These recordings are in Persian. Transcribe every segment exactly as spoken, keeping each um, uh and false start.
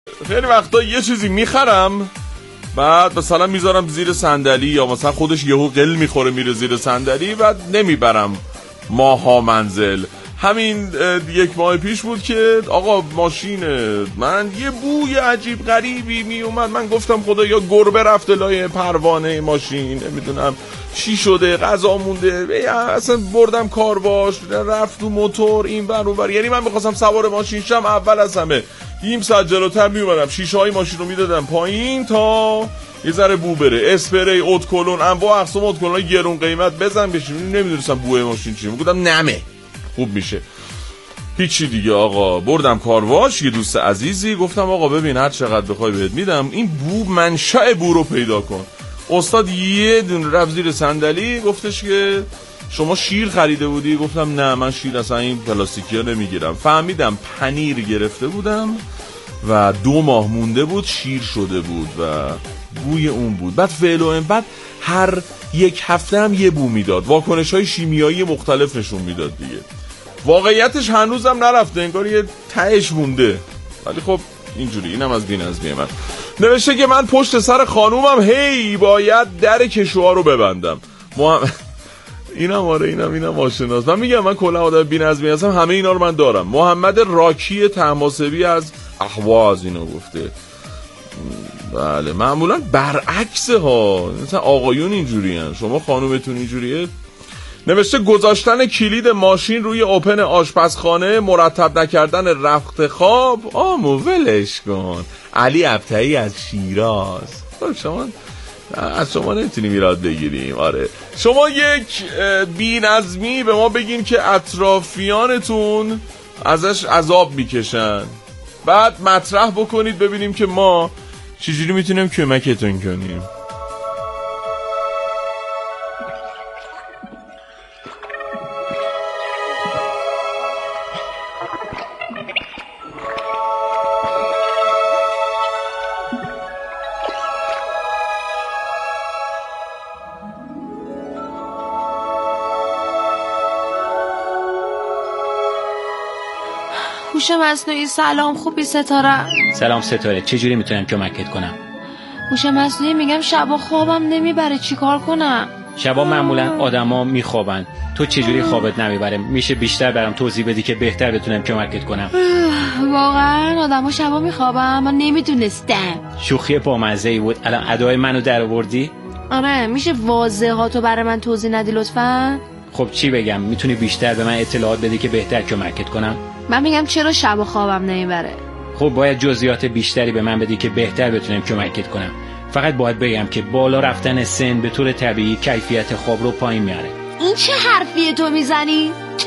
خیلی وقتا یه چیزی میخرم بعد مثلا میذارم زیر صندلی یا مثلا خودش یهو قل میخوره میره زیر صندلی بعد نمیبرم ماها منزل. همین یک ماه پیش بود که آقا ماشین من یه بوی عجیب غریبی می اومد. من گفتم خدا یا گربه رفته لای پروانه ماشین، نمیدونم چی شده، غذا مونده، اصلا بردم کارواش رفت تو موتور این ور اون ور. یعنی من میخواستم سوار ماشین شم، اول از همه نیم ساعت جلوتر میومدم شیشه های ماشین رو میدادم پایین تا یه ذره بو بره، اسپری، اتکلون، انواع اقسام اتکلون گرون قیمت بزن بشین. نمیدونستم بوی ماشین چیه، میگفتم نمه خوب میشه. هیچی دیگه آقا بردم کارواش. یه دوست عزیزی گفتم آقا ببین هر چقدر بخوای بهت میدم، این بو منشأ بو رو پیدا کن. استاد یه دونه رفت زیر صندلی گفتش که شما شیر خریده بودی؟ گفتم نه من شیر اصلا این پلاستیکی ها نمیگیرم. فهمیدم پنیر گرفته بودم و دو ماه مونده بود شیر شده بود و بوی اون بود. بعد فعل و بعد هر یک هفته هم یه بو میداد، واکنش های شیمیایی مختلف نشون میداد دیگه. واقعیتش هنوزم نرفته، انگار یه تهش مونده، ولی خب اینجوری. اینم از بی‌نظمی من. نوشته که من پشت سر خانومم هی باید در کشوها رو ببندم. محمد اینم آره اینم اینم آشناست. من میگم من کلا آدم بی‌نظمی هستم، همه اینا رو من دارم. محمد راکی تماسبی از اهواز اینو گفته. بله معمولا برعکسه ها، مثلا آقایون اینجوری هن، شما خانومتون اینجوریه. نوشته گذاشتن کلید ماشین روی اوپن آشپزخانه، مرتب نکردن رخت خواب. آمو ولش کن. علی ابطحی از شیراز. خب شما از شما نمیتونیم ایراد بگیریم. آره شما یک بی‌نظمی به ما بگین که اطرافیانتون ازش عذاب میکشن، بعد مطرح بکنید ببینیم که ما چجوری میتونیم کمکتون کنیم. هوش مصنوعی سلام، خوبی ستاره؟ سلام ستاره، چجوری میتونم کمکت کنم؟ هوش مصنوعی میگم شبا خوابم نمیبره، چیکار کنم؟ شبا معمولا آدما میخوابن، تو چجوری خوابت نمیبره؟ میشه بیشتر برام توضیح بدی که بهتر بتونم کمکت کنم؟ واقعا آدما شبا میخوابن؟ من نمیدونستم. شوخی بامزه‌ای بود. الان ادای منو در آوردی؟ آره میشه واضحاتو برای من توضیح ندی لطفا؟ خب چی بگم؟ میتونی بیشتر به من اطلاعات بدی که بهتر کمکت کنم؟ من میگم چرا شب خوابم نمیبره. خب باید جزئیات بیشتری به من بدی که بهتر بتونم کمکت کنم. فقط باید بگم که بالا رفتن سن به طور طبیعی کیفیت خواب رو پایین میاره. این چه حرفیه تو میزنی؟ چه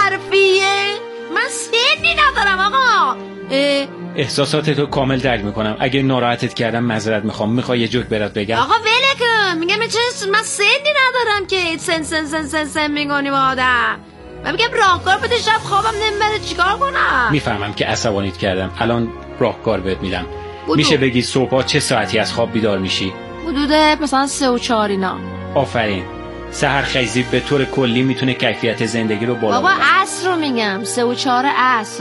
حرفیه؟ من سنی ندارم آقا. اه؟ احساساتتو کامل درک میکنم. اگه ناراحتت کردم معذرت میخوام. میخوای یه جوک برات بگم؟ آقا ولک میگم چه من سنی ندارم که سن سن سن سن سن میگونی با آدم. من میگم راهکار بده، شب خوابم نمیبره چیکار کنم؟ میفهمم که عصبانیت کردم. الان راهکار بهت میدم. بودو. میشه بگی صبحا چه ساعتی از خواب بیدار میشی؟ حدود مثلا سه و چهار اینا. آفرین. سحرخیزی به طور کلی میتونه کیفیت زندگی رو بالا بابا ببره. عصر رو میگم، سه و چهار عصر.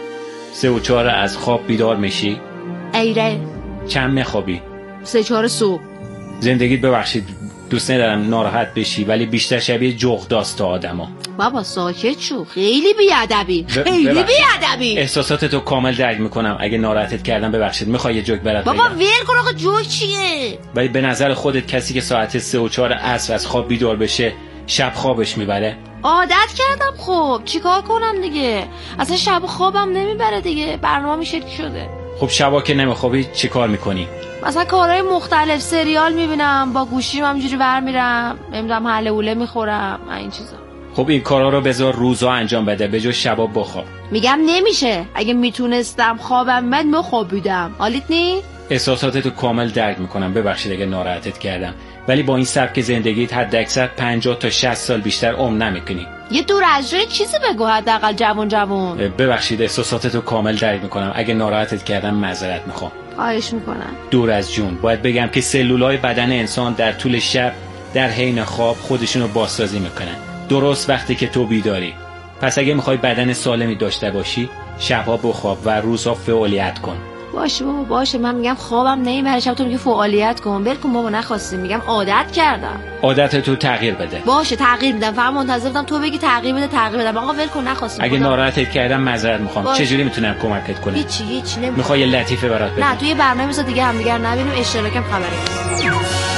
سه و چهار از خواب بیدار میشی؟ ایره. چند میخوابی؟ سه چهار صبح. زندگیت ببخشید دوست ندارم ناراحت بشی ولی بیشتر شبیه جغداست تا آدما. بابا ساکت شو، خیلی بیادبی، خیلی بیادبی. احساساتتو کامل درک میکنم. اگه ناراحتت کردم ببخشید. میخوای یه جوک برات بگم؟ بابا ول کن آقا، جوک چیه؟ ولی به نظر خودت کسی که ساعت سه و چهار عصر از خواب بیدار بشه شب خوابش میبره؟ عادت کردم. خب چیکار کنم دیگه؟ اصلا شب خوابم نمیبره دیگه، برنامه میشه شده. خب شبا که نمیخوابی چی کار میکنی؟ مثلا کارهای مختلف، سریال میبینم، با گوشیم همجوری ور میرم، نمیدونم حله حوله میخورم، این چیزا. خب این کارا رو بذار روزا انجام بده به جای شبا بخواب. میگم نمیشه. اگه میتونستم خوابم من میخوابیدم. حالیت نی؟ احساساتتو کامل درک میکنم. ببخشید اگه ناراحتت کردم ولی با این سبک زندگیت حد اکثر پنجاه تا شصت سال بیشتر عمر نمیکنی. یه دور از جون چیزی بگو حداقل جوان جوان. ببخشید احساساتتو کامل درک میکنم. اگه ناراحتت کردم معذرت میخوام. خواهش میکنم. دور از جون باید بگم که سلولای بدن انسان در طول شب در حین خواب خودشونو بازسازی میکنن، درست وقتی که تو بیداری. پس اگه میخوای بدن سالمی داشته باشی شبها بخواب و روزها فعالیت کن. باشه بابا باشه، من میگم خوابم نمیبره شب، تو میگی فعالیت کن. ول کن بابا، نخواستیم. میگم عادت کردم. عادت تو تغییر بده. باشه تغییر میدم، فقط منتظر بودم تو بگی تغییر بده تغییر بدم. آقا ول کن نخواستیم. اگه ناراحتت کردم معذرت میخوام. چجوری میتونم کمکت کنم؟ هیچی هیچی نمیخوام. میخوای یه لطیفه برات بگم؟ نه، توی برنامه مثلا دیگه هم دیگه نبینیم، اشتراکم خبری.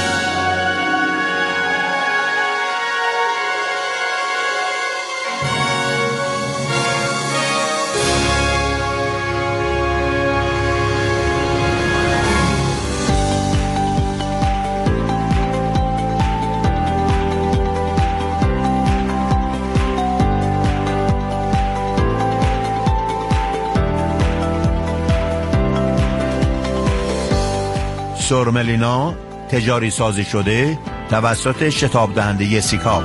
سورملینا تجاری سازی شده توسط شتاب دهنده سیکا.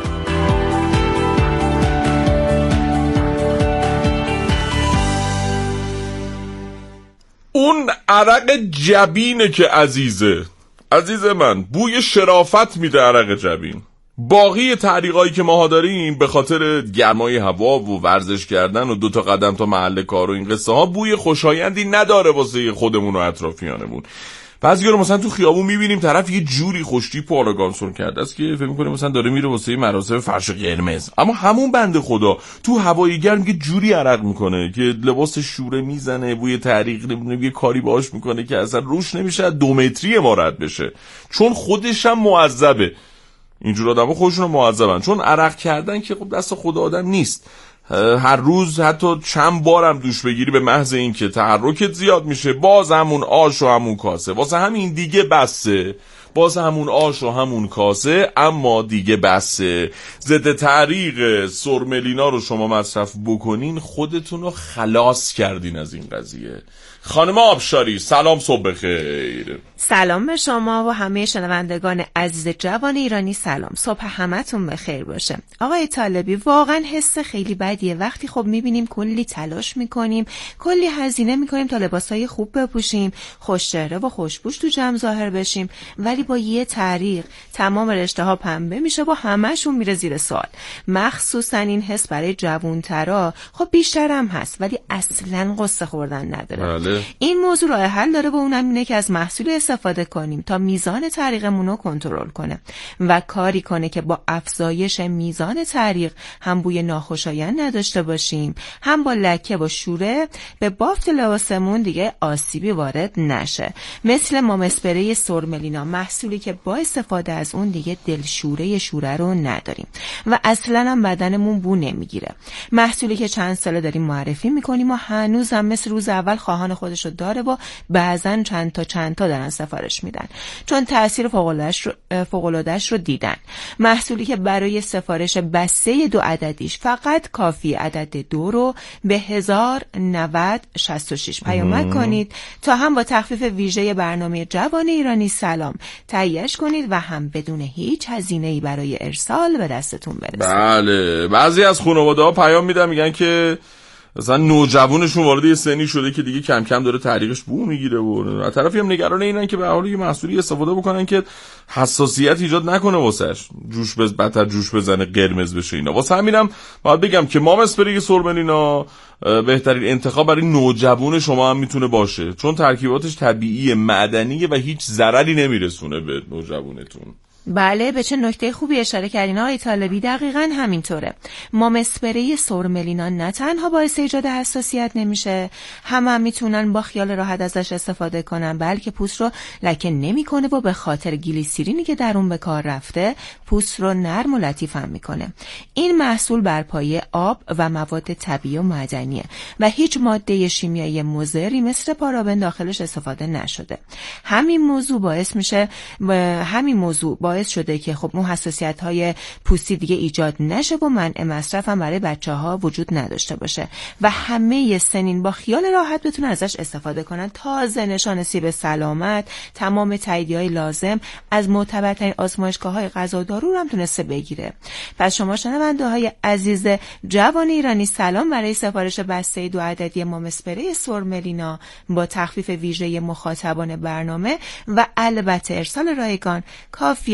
اون عرق جبینه که عزیزه عزیز من، بوی شرافت میده عرق جبین. باقی طریقایی که ماها داریم به خاطر گرمای هوا و ورزش کردن و دوتا قدم تا محل کار و این قصه ها بوی خوشایندی نداره واسه خودمون و اطرافیانمون. بعضی رو مثلا تو خیابون میبینیم طرف یه جوری خوشتیپ و آراگانسون کرده است که فکر می‌کنیم مثلا داره میره واسه مراسم فرش قرمز، اما همون بنده خدا تو هوای گرم یه جوری عرق میکنه که لباس شوره میزنه، بوی تعریق نمیدونه یه کاری باهاش میکنه که اصلا روش نمیشه دو متری ما رد بشه، چون خودش هم معذبه. اینجور آدم‌ها خودشون معذبن، چون عرق کردن که خب دست خود آدم نیست. هر روز حتی چند بارم دوش بگیری به محض این که تحرکت زیاد میشه، باز همون آش و همون کاسه، واسه همین دیگه بسه، باز همون آش و همون کاسه، اما دیگه بسه. ضد تعریق سورملینا رو شما مصرف بکنین خودتون رو خلاص کردین از این قضیه. خانم آبشاری سلام، صبح بخیر. سلام به شما و همه شنوندگان عزیز جوان ایرانی. سلام، صبح همتون بخیر باشه. آقای طالبی، واقعا حس خیلی بدیه وقتی خب میبینیم کلی تلاش میکنیم، کلی هزینه میکنیم تا لباسای خوب بپوشیم، خوش‌چهره و خوشبوش تو جمع ظاهر بشیم، ولی با یه تعریق تمام رشته ها پنبه میشه و همه‌شون میره زیر سوال. مخصوصا این حس برای جوانترا خب بیشتر هم هست، ولی اصلا قصه خوردن نداره. بله. این موضوع راه حل داره و اونم اینه که از محصول استفاده کنیم تا میزان تعریقمون رو کنترل کنه و کاری کنه که با افزایش میزان تعریق هم بوی ناخوشایند نداشته باشیم، هم با لکه و شوره به بافت لباسمون دیگه آسیبی وارد نشه. مثل مام اسپری سورملینا، محصولی که با استفاده از اون دیگه دلشوره شوره رو نداریم و اصلا هم بدنمون بو نمیگیره. محصولی که چند ساله داریم معرفی میکنیم و هنوز هم مثل روز اول خواهان خودشو داره و بعضن چند تا چند تا دارن سفارش میدن، چون تأثیر فوق‌العاده‌اش رو فوق‌العاده‌اش رو دیدن. محصولی که برای سفارش بسته دو عددیش فقط کافی عدد دو رو به هزار نود شصت و شش پیامک کنید تا هم با تخفیف ویژه برنامه جوان ایرانی سلام تهیه‌اش کنید و هم بدون هیچ هزینه‌ای برای ارسال به دستتون برسه. بله، بعضی از خانواده‌ها پیام میدن میگن که مثلا نوجوانشون وارد یه سنی شده که دیگه کم کم داره تعریقش بو میگیره و از طرفی هم نگران اینن که به حال یه محصولی استفاده بکنن که حساسیت ایجاد نکنه واسش، جوش بز بدتر جوش بزنه قرمز بشه اینا. واسه همینم باید بگم که مام اسپری سورملینا بهترین انتخاب برای نوجوان شما هم میتونه باشه، چون ترکیباتش طبیعی، معدنیه و هیچ ضرری نمیرسونه به نوجوانتون. بله، به چه نکته خوبی اشاره کردین آقای طالبی. دقیقاً همینطوره. مام اسپری سورملینا نه تنها باعث ایجاد حساسیت نمیشه، هم هم میتونن با خیال راحت ازش استفاده کنن، بلکه پوست رو لکه نمیکنه و به خاطر گلیسیرینی که در اون به کار رفته پوست رو نرم و لطیف هم میکنه. این محصول بر پایه آب و مواد طبیعی و معدنیه و هیچ ماده شیمیایی مضری مثل پارابن داخلش استفاده نشده. همین موضوع باعث میشه همین موضوع باعث شده که خب اون حساسیت‌های پوستی دیگه ایجاد نشه و منع مصرف هم برای بچه‌ها وجود نداشته باشه و همه سنین با خیال راحت بتونن ازش استفاده کنن. تازه نشان سیب سلامت، تمام تاییدیه‌های لازم از معتبرترین آزمایشگاه‌های غذا و دارو رو هم تونسته بگیره. پس شما شنونده‌های عزیز جوان ایرانی سلام، برای سفارش بسته دو عددی مام اسپری سورملینا با تخفیف ویژه مخاطبان برنامه و البته ارسال رایگان کافیه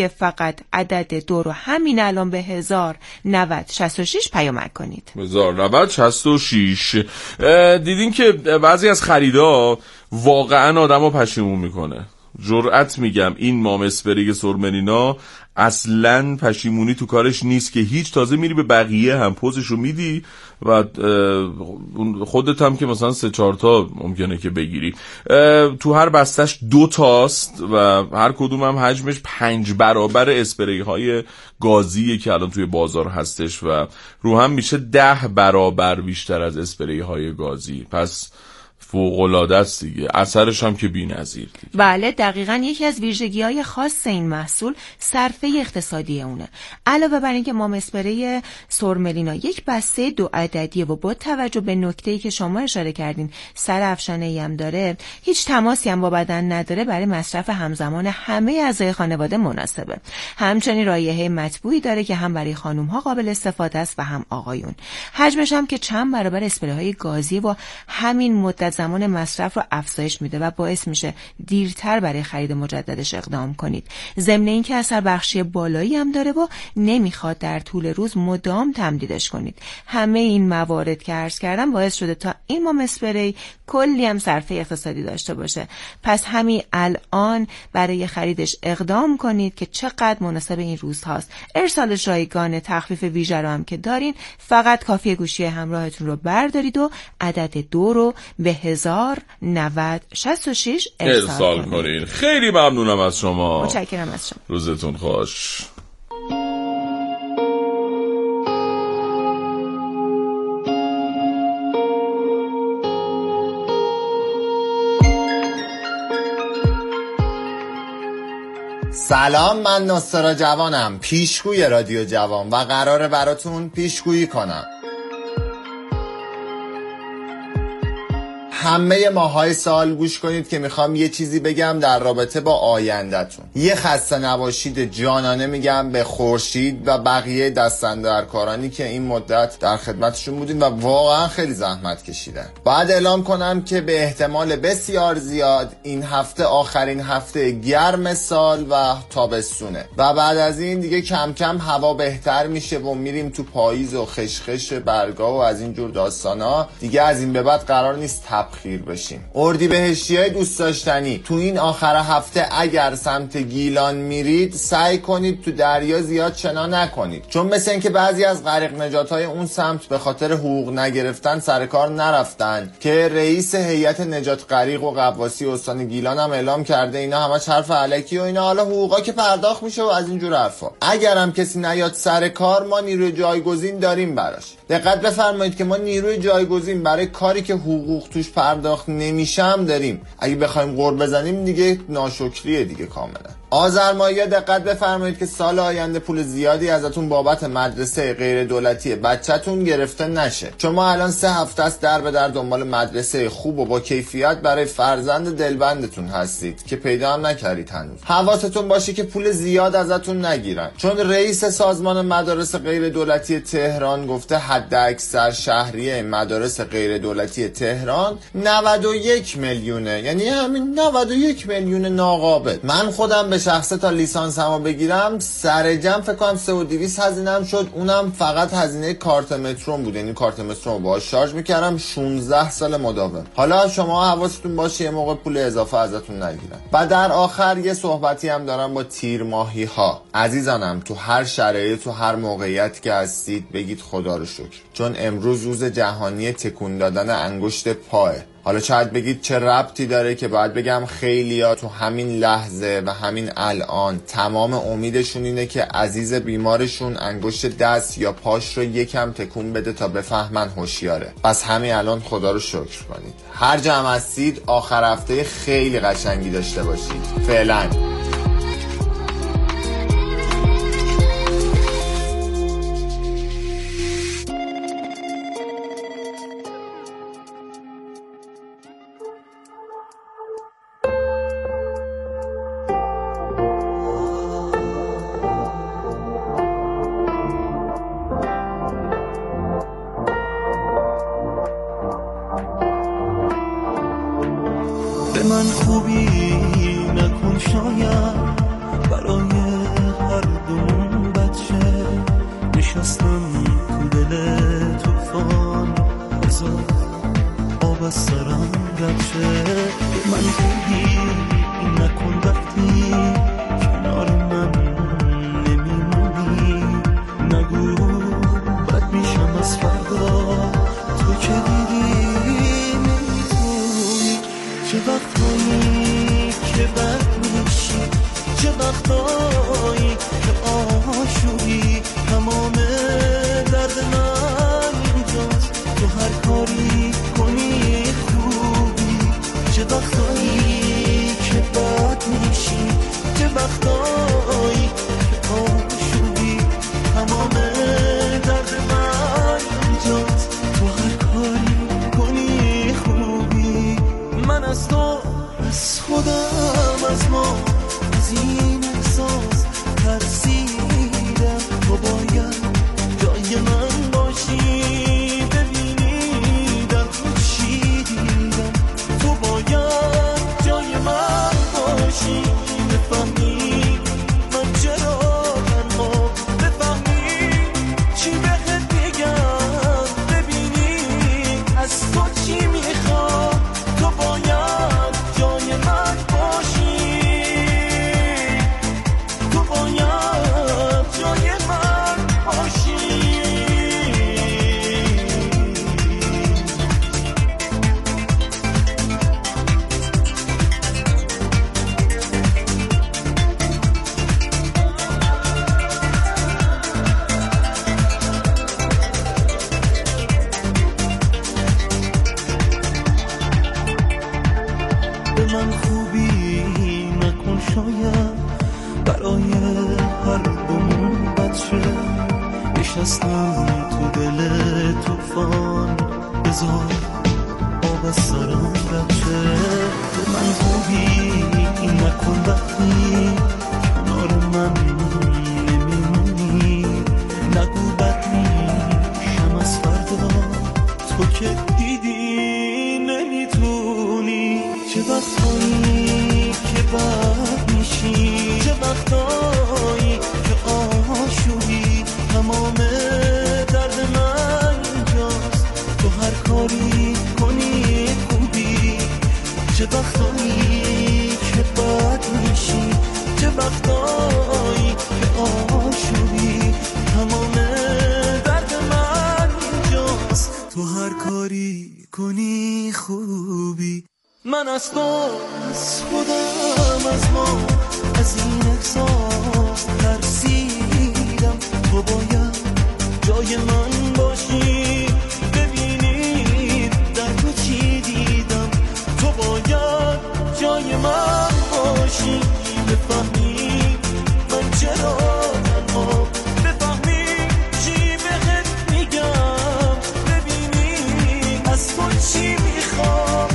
فقط عدد دو رو همین الان به هزار نود شصت و شش پیامک کنید. هزار نود شصت و شش. دیدین که بعضی از خریدا واقعا آدمو پشیمون میکنه. جرأت میگم این مام اسپری سورملینا اصلا پشیمونی تو کارش نیست که هیچ. تازه میری به بقیه هم پوزشو میدی و خودت هم که مثلا سه چهار تا ممکنه که بگیری. تو هر بستش دو تاست و هر کدوم هم حجمش پنج برابر اسپری های گازیه که الان توی بازار هستش و رو هم میشه ده برابر بیشتر از اسپری های گازی. پس فوق‌العاده است دیگه. اثرش هم که بی‌نظیر دیگه. بله دقیقاً یکی از ویژگی‌های خاص این محصول صرفه اقتصادی اونه. علاوه بر اینکه مام اسپری سورملینا یک بسته دو عددیه و با توجه به نکته‌ای که شما اشاره کردین سر افشانه‌ای هم داره، هیچ تماسی هم با بدن نداره، برای مصرف همزمان همه اعضای خانواده مناسبه. همچنین رایحه مطبوعی داره که هم برای خانم‌ها قابل استفاده است و هم آقایون. حجمش هم که چند برابر اسپری‌های گازی و همین مدت زمان مصرف رو افزایش میده و باعث میشه دیرتر برای خرید مجددش اقدام کنید. ضمن اینکه اثر بخشی بالایی هم داره و نمیخواد در طول روز مدام تمدیدش کنید. همه این موارد که عرض کردم باعث شده تا این مام اسپری کلی هم صرفه اقتصادی داشته باشه. پس همین الان برای خریدش اقدام کنید که چقدر مناسب این روز هاست. ارسالش رایگان، تخفیف ویژه رو هم که دارین. فقط کافیه گوشی همراهتون رو بردارید و عدد دو رو به هزار نود شصت و شش ارسال, ارسال کنید. خیلی ممنونم از شما. متشکرم از شما. روزتون خوش. سلام، من نصرا جوانم، پیشگوی رادیو جوان و قراره براتون پیشگویی کنم. همه ماهای سال گوش کنید که میخوام یه چیزی بگم در رابطه با آینده‌تون. یه خسته نباشید جانانه میگم به خورشید و بقیه دستاندرکارانی که این مدت در خدمتشون بودین و واقعا خیلی زحمت کشیدن. باید اعلام کنم که به احتمال بسیار زیاد این هفته آخرین هفته گرم سال و تابستونه و بعد از این دیگه کم کم هوا بهتر میشه و میریم تو پاییز و خشخش برگا و از این جور داستانا. دیگه از این به بعد قرار نیست خیر بشیم. اردیبهشتیای دوست داشتنی، تو این آخر هفته اگر سمت گیلان میرید سعی کنید تو دریا زیاد شنا نکنید، چون مثل اینکه بعضی از غریق نجاتای اون سمت به خاطر حقوق نگرفتن سر کار نرفتن که رئیس هیئت نجات غریق و غواصی استان گیلان هم اعلام کرده اینا همش حرف الکی و اینا، حالا حقوقا که پرداخت میشه و از اینجور حرفا. اگر هم کسی نیاد سر کار ما نیروی جایگزین داریم براش. دقت بفرمایید که ما نیروی جایگزین برای کاری که حقوق توش پرداخت نمیشم داریم. اگه بخوایم غر بزنیم دیگه ناشکریه دیگه کاملا. آذرمایی‌ها دقت بفرمایید که سال آینده پول زیادی ازتون بابت مدرسه غیر دولتی بچه‌تون گرفته نشه، چون ما الان سه هفته است در به در دنبال مدرسه خوب و با کیفیت برای فرزند دلبندتون هستید که پیدا هم نکردید هنوز. حواستون باشه که پول زیاد ازتون نگیرن، چون رئیس سازمان مدارس غیر دولتی تهران گفته حد اکثر شهریه مدارس غیر دولتی تهران نود و یک میلیونه، یعنی همین نود و یک میلیون ناقابل. من خودم به شخصه تا لیسانس همو بگیرم سر جمع فکر کنم سه و دویست هزینه‌ام شد، اونم فقط هزینه کارت متروم بود، یعنی کارت متروم باهاش شارژ میکردم شانزده سال مداوم. حالا شما حواستون باشه یه موقع پول اضافه ازتون نگیرن. و در آخر یه صحبتی هم دارم با تیرماهی ها. عزیزانم تو هر شرایط تو هر موقعیت که هستید بگید خدا رو شکر، چون امروز روز جهانی تکون دادن انگشت پاه. حالا شاید بگید چه ربطی داره که باید بگم خیلیا تو همین لحظه و همین الان تمام امیدشون اینه که عزیز بیمارشون انگشت دست یا پاش رو یکم تکون بده تا بفهمن هوشیاره. پس همین الان خدا رو شکر کنید. هر جمع هستید آخر هفته خیلی قشنگی داشته باشید. فعلا به من خوبی نکن شاید برای نشستم تو دل توفان، بذار آب از سرم رد شه. به من خوبی نکن وقتی کنار من نمیمونی، نگو بد میشم از فردا، تو که دیدی نمیتونی. چه وقتایی که بد میشی، چه وقتایی که آشوبی، تمام درد من اینجاست، تو هر کاری کنی خوبی. چه وقتایی که بد میشی، چه وقتایی که آشوبی، تمام درد من اینجاست، تو هر کاری کنی خوبی. من از تو، از خودم، از ما، از این احساس ترسیدم. تو باید جای من باشی، ببینی در تو چی دیدم. تو باید جای من باشی، بفهمی من چرا تنها، بفهمی چی بهت میگم، ببینی از تو چی میخوام. تو باید جای من باشی، تو باید جای من باشی. به من خوبی نکن، شاید برای هر دومون بد شه. نشستم تو دل توفان، بذار آب از سرم رد شه. به من خوبی نکن وقتی کنار من نمیمونی، نگو بد میشم از فردا، تو که دیدی نمیتونی. چه وقتایی که بد میشی، چه وقتایی که آشوبی، تمام درد من اینجاست، تو هر کاری کنی خوبی. چه وقتایی که بد میشی، چه وقتایی که آشوبی، تمام درد من اینجاست، تو هر کاری کنی خوبی. من از تو، از خودم، از ما، از این احساس ترسیدم. تو باید جای من باشی، ببینی در تو چی دیدم. تو باید جای من باشی، بفهمی من چرا تنها، بفهمی چی بهت میگم، ببینی از تو چی میخوام.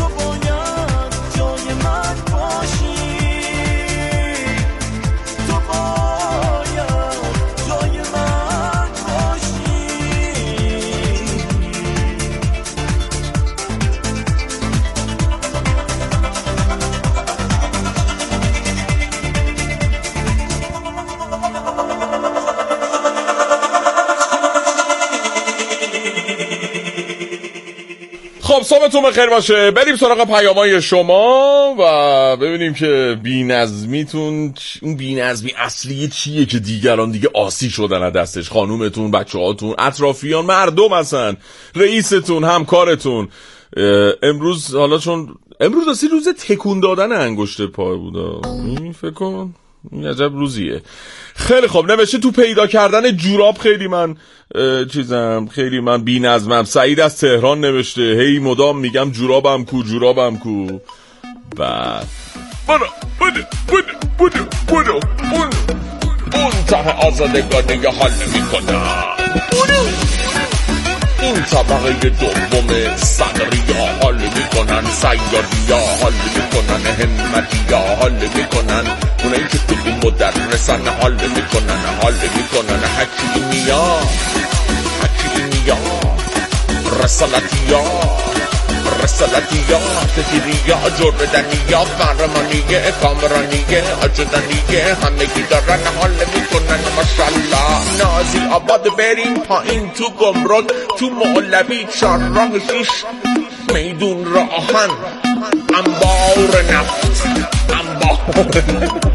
خب صبحتون بخیر باشه. بریم سراغ پیامای شما و ببینیم که بی‌نظمیتون، اون بی‌نظمی اصلی چیه که دیگران دیگه آسی شدن از دستش. خانومتون، بچه‌هاتون، اطرافیان، مردم، اصلا رئیستون، همکارتون. امروز حالا چون امروز اصلی روز تکون دادن انگشت پا بوده، این فکر کن این عجب روزیه. خیلی خوب. نوشته تو پیدا کردن جوراب خیلی من چیزم، خیلی من بی نظمم. سعید از تهران نوشته هی مدام میگم جورابم کو جورابم کو. بعد برو برو برو برو برو اون اون ته آزادگانه یه حال میکنم. این طبقه دوم صدریا حال میکنن، سیاریا حال میکنن، همتیا حال میکنن، اونایی که تو مدرسن حال میکنن، حال میکنن، حکیمیا حکیمیا رسالتیا رسالتیا تتیریا جردنیا قهرمانیه کامرانیه آجدنیه همگی دارن حال میکنن ماشالله نازی آباد بریم پایین تو گمرک تو مولوی چار راه شیش میدون راهن انبار نفت انبار نفت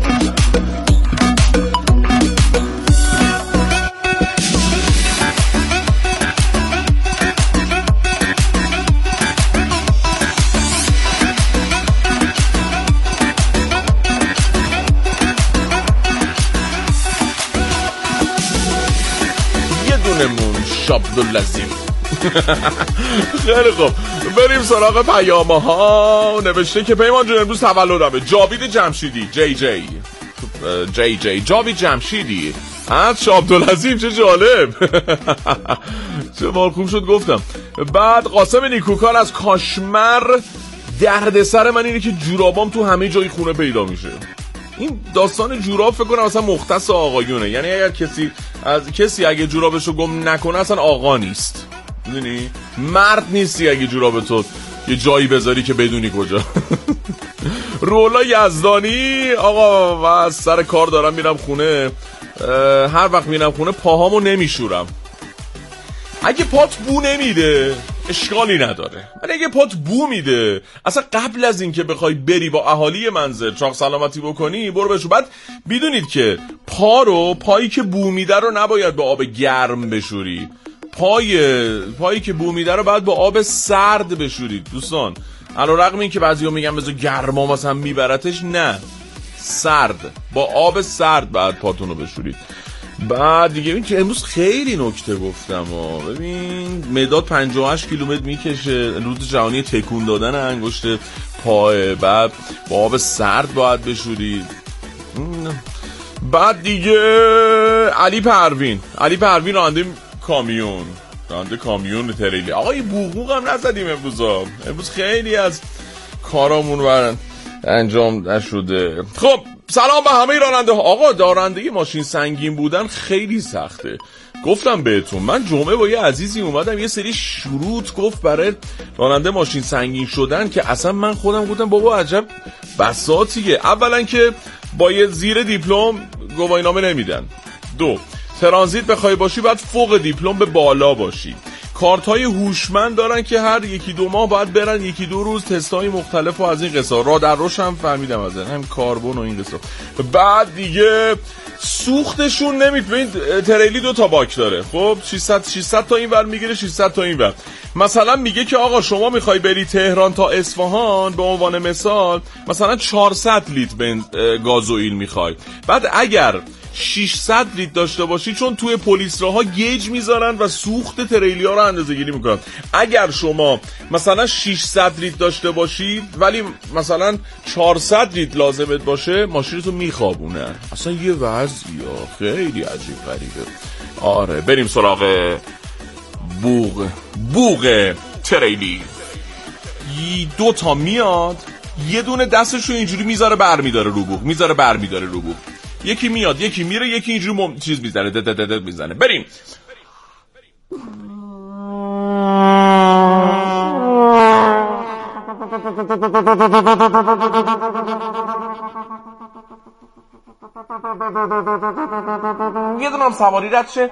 عبداللطیف. خیلی خوب بریم سراغ پیامه ها. نوشته که پیمان جون امروز تولدمه. جاوید جمشیدی جی جی جی جی جاوید جمشیدی از عبداللطیف. چه جالب. چه مال خوب شد گفتم. بعد قاسم نیکوکار از کاشمر. دردسر من اینه که جورابام تو همه جای خونه پیدا میشه. این داستان جوراب فکر کنم اصلا مختص آقایونه، یعنی اگر کسی از کسی اگه جورابشو گم نکنه اصلا آقا نیست، میدونی؟ مرد نیستی اگه جورابتو یه جایی بذاری که بدونی کجا. رولا یزدانی آقا و از سر کار دارم میرم خونه، هر وقت میرم خونه پاهامو نمیشورم. اگه پات بو نمیده اشکالی نداره، ولی اگه پات بو میده اصلا قبل از این که بخوای بری با اهالی منزل چاق سلامتی بکنی برو بشور. بعد بدونید که پا رو پایی که بو میده رو نباید با آب گرم بشوری، پای پایی که بو میده رو باید با آب سرد بشورید دوستان. علیرغم این که بعضیا میگن بذار گرما مثلا میبرتش، نه، سرد با آب سرد بعد پاتون رو بشورید. بعد دیگه این که امروز خیلی نکته گفتم ها. ببین مداد پنجاه و هشت کیلومتر میکشه، روز جهانی تکون دادن انگشت پای، بعد با آب سرد باید بشورید. بعد دیگه علی پروین علی پروین راننده کامیون راننده کامیون تریلی. آقای بوقوق هم نزدیم امروز ها. امروز خیلی از کارامون برن انجام نشده. خب سلام به همه راننده ها. آقا دارندگی ماشین سنگین بودن خیلی سخته. گفتم بهتون من جمعه با یه عزیزی اومدم یه سری شروط گفت برای راننده ماشین سنگین شدن که اصلا من خودم گفتم بابا عجب بساطیه. اولا که با یه زیر دیپلم گواهینامه نمیدن. دو، ترانزیت بخوای باشی باید فوق دیپلم به بالا باشی. کارت‌های هوشمند دارن که هر یکی دو ماه باید برن یکی دو روز تستای مختلف و از این قصه را در روش هم فهمیدم از این هم کاربن و این قصه. بعد دیگه سوختشون نمیتونید. تریلی دو تا باک داره. خب ششصد ششصد تا این ور میگیره ششصد تا این ور. مثلا میگه که آقا شما میخوای بری تهران تا اصفهان به عنوان مثال مثلا چهارصد لیتر بنز گازوئیل میخوای. بعد اگر ششصد لیتر داشته باشی چون توی پلیس راهها گیج میذارن و سوخت تریلی ها رو اندازه گیری میکنن. اگر شما مثلا ششصد لیتر داشته باشی ولی مثلا چهارصد لیتر لازمت باشه ماشینتو میخوابونن. اصلا یه وضعیه خیلی عجیب غریبه. آره بریم سراغ بوق بوق تریلی. دو تا میاد یه دونه دستشو اینجوری میذاره برمیداره رو بوق میذاره برمیداره رو بوق. یکی میاد یکی میره یکی اینجوری مم... چیز میزنه دد دد دد میزنه. بریم. یه دونه هم سواری رد شه.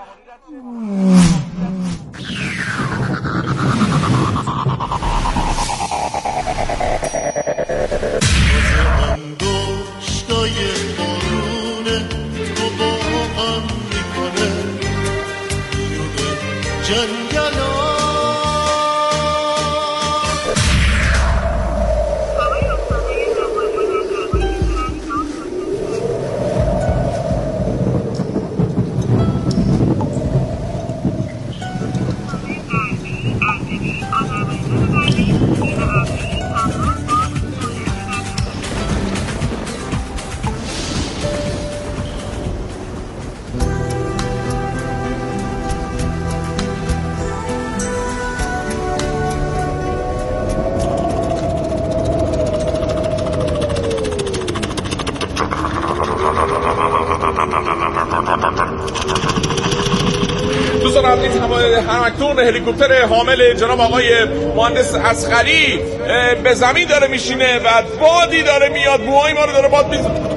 همکنون هلیکوپتر حامل جناب آقای مهندس اصغری به زمین داره میشینه و بادی داره میاد، بوهای ما رو داره باد میزنه.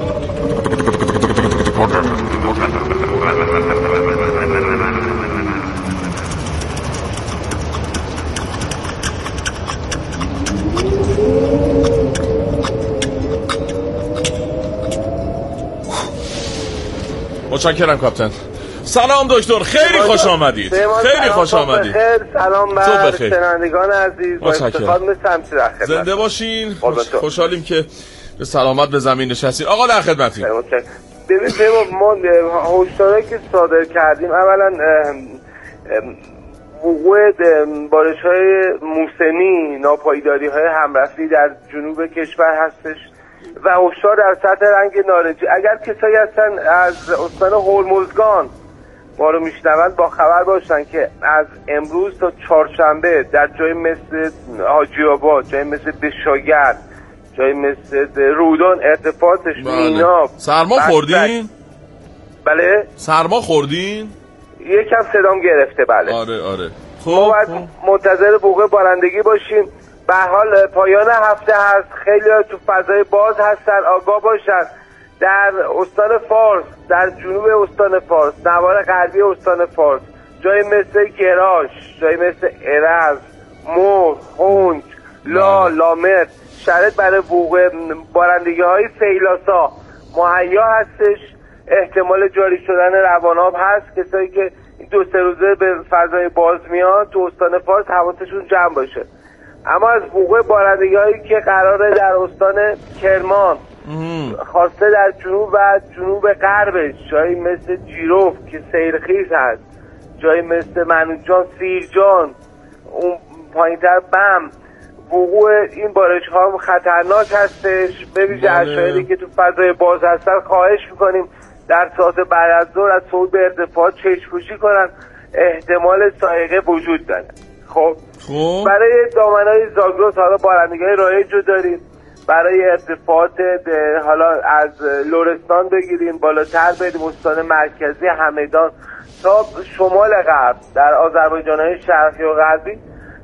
متشکرم کاپتن. سلام دکتر، خیلی خوش آمدید. خیلی خوش آمدید. سلام بر شنوندگان عزیز. متشکرم. زنده باشین. خوشحالیم که به سلامت به زمین نشستید. آقا در خدمتیم. ببین ما هشدارهایی که صادر کردیم، اولا وقوع بارش‌های موسمی، ناپایداری‌های همرفتی در جنوب کشور هستش و هشدار در سطح رنگ نارنجی. اگر کسایی هستن از استان هرمزگان ما رو میشنوند با خبر باشن که از امروز تا چهارشنبه در جای مثل حاجی آباد، جای مثل بشاگرد، جای مثل رودان ارتفاعاتش مینا. سرما خوردین؟ بله سرما خوردین؟ یکم صدام گرفته. بله آره آره. خب ما باید منتظر وقوع بارندگی باشیم. به حال پایان هفته هست، خیلی ها تو فضای باز هستن، آگاه باشن. در استان فارس، در جنوب استان فارس، نوار غربی استان فارس، جای مثل گراش، جای مثل ارز، مور، خونج، لا، لامر، شرط برای وقوع بارندگی های سیلاسا مهیا هستش. احتمال جاری شدن رواناب هست. کسایی که این دو سه روزه به فضای باز میان تو استان فارس حواسشون جمع باشه. اما از وقوع بارندگی هایی که قراره در استان کرمان خواسته در جنوب و جنوب غربش، جایی مثل جیروف که سیلخیز هست، جایی مثل منوچان، سیرجان، اون پایینتر بم، وقوع این بارش ها خطرناک هستش. به ویژه اشایری که تو فضای باز هستن خواهش میکنیم در ساعت بعد از ظهر از صعود به ارتفاع چشم‌پوشی کنن. احتمال سائقه وجود داره. خب خب برای دامنهای زاگرس حالا بارندگی‌های رایج رو داریم. برای ارتفاعات حالا از لرستان بگیریم بالاتر بریم استان مرکزی همدان تا شمال غرب در آذربایجان‌های شرقی و غربی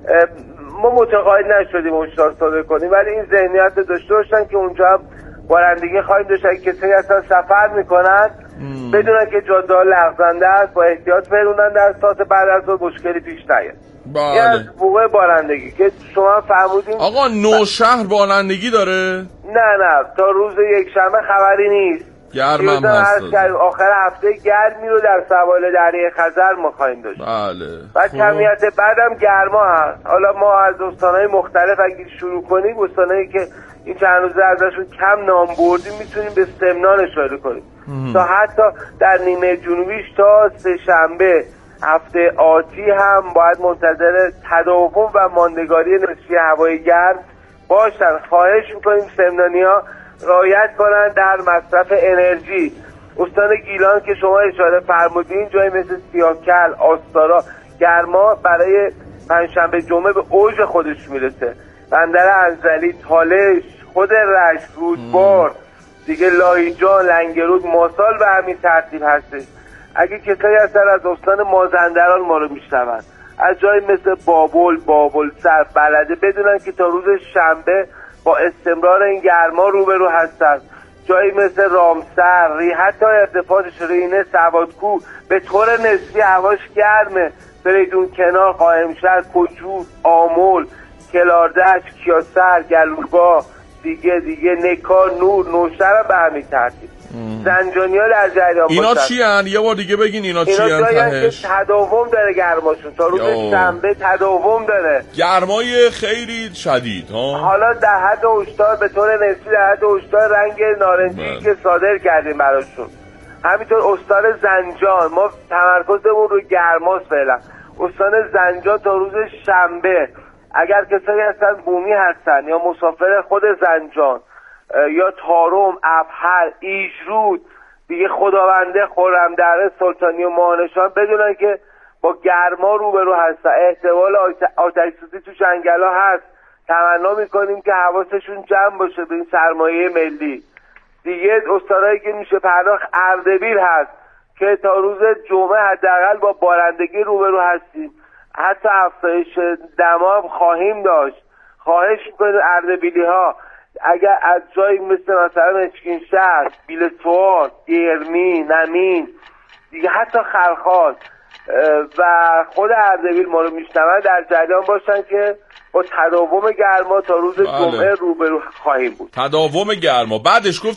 ما متقاعد نشدیم هشدار صادر کنیم، ولی این ذهنیت داشته باشن که اونجا هم بارندگی خواهیم داشت. اگه کسایی اصلا سفر میکنن بدونن که جاده ها لغزنده است، با احتیاط برونن در ساعت بعد از ظهر مشکلی پیش نیاد. بله. این از وقوع بارندگی که شما فرمودین. آقا نوشهر بارندگی داره؟ نه نه تا روز یک شنبه خبری نیست. گرم هم هست. آخر هفته گرمی رو در سواحل دریای خزر ما خواهیم داشت. بله. و کمیت بعدم گرما هست. حالا ما از استانهای مختلف اگه شروع کنیم، استانهایی که این چند روزه ازشون کم نام بردیم میتونیم به سمنان اشاره کنیم. تا حتی در نیمه جنوبیش تا سه شنبه هفته آتی هم باید منتظر تداوم و ماندگاری نسبی هوای گرم باشن. خواهش میکنیم سمنانی‌ها رعایت کنن در مصرف انرژی. استان گیلان که شما اشاره فرمودین، جای مثل سیاکل، آستارا، گرما برای پنجشنبه جمعه به اوج خودش میرسه. بندر انزلی، تالش، خود رشت، رودبار، دیگه لاهیجان، لنگرود، ماسال به همین ترتیب هستش. اگه کسایی هستن از استان مازندران ما رو میشنون، از جای مثل بابل، بابل سر، بلده، بدونن که تا روز شنبه با استمرار این گرما روبرو هستن. جایی مثل رامسر، ری، حتی ارتفاعش رینه، سوادکو به طور نسبی هواش گرمه. فریدون کنار، قائمشهر، کجور، آمل، کلاردشت، کیاسر، گلوگاه، دیگه دیگه نکار، نور، نوشهر به همین ترتیب. زنجانی‌ها در جریان باشن. اینا چی هن؟ یه بار دیگه بگین اینا چی هن؟ اینا جایی که تداوم داره گرماشون تا روز شنبه تداوم داره. گرمای خیلی شدید ها. حالا در حد هشدار به طور نسبی در حد هشدار رنگ نارنجی که صادر کردیم براشون. همینطور استان زنجان ما تمرکزمون رو گرماست فعلا. استان زنجان تا روز شنبه اگر کسایی هستن بومی هستن یا مسافر خود زنجان یا تارم، ابهر، ایشرود، دیگه خداونده، خرمدره، سلطانی و ماهنشان بدونن که با گرما روبرو هستن. احتمال آتش سوزی تو جنگل ها هست. تمنا میکنیم که حواسشون جمع باشه به این سرمایه ملی. دیگه استانایی که میشه پرداخت، اردبیل هست که تا روز جمعه حداقل با بارندگی روبرو هستیم. حتی افزایش دما هم خواهیم داشت. خواهش میکنید اردبیلی ها اگر از جایی مثل مثلا مشکین شهر، بیلتوار، گرمی، نمین دیگه حتی خلخال و خود اردبیل ما رو میشنون در جریان باشن که با تداوم گرما تا روز بله. جمعه روبرو خواهیم بود. تداوم گرما بعدش گفت